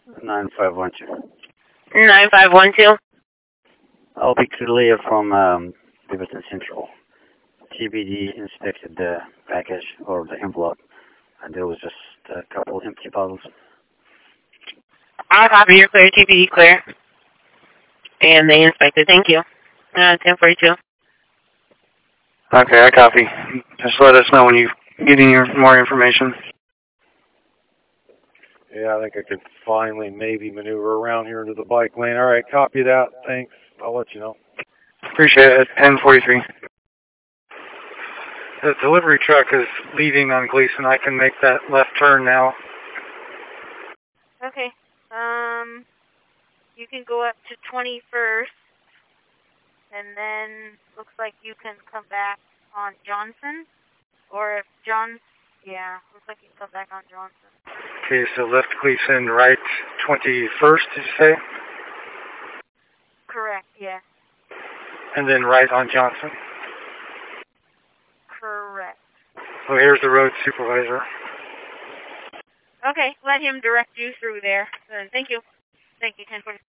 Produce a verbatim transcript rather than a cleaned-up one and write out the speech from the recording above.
nine five one two. nine five one two? I'll be clear from um, Beaverton Central. T B D inspected the package or the envelope, and there was just a couple empty bottles. I'll copy your clear, T B D clear. And they inspected. Thank you. Uh, ten forty-two. Okay, I copy. Just let us know when you get any more information. Yeah, I think I could finally maybe maneuver around here into the bike lane. All right, copy that. Thanks. I'll let you know. Appreciate it. ten forty-three. The delivery truck is leaving on Gleason. I can make that left turn now. Okay. Um, you can go up to twenty-first, and then looks like you can come back on Johnson, or if John, yeah, looks like you can come back on Johnson. Okay, so left Gleason, right twenty-first, did you say? Correct, yeah. And then right on Johnson. Correct. So here's the road supervisor. Okay, let him direct you through there. Uh, thank you. Thank you, ten forty.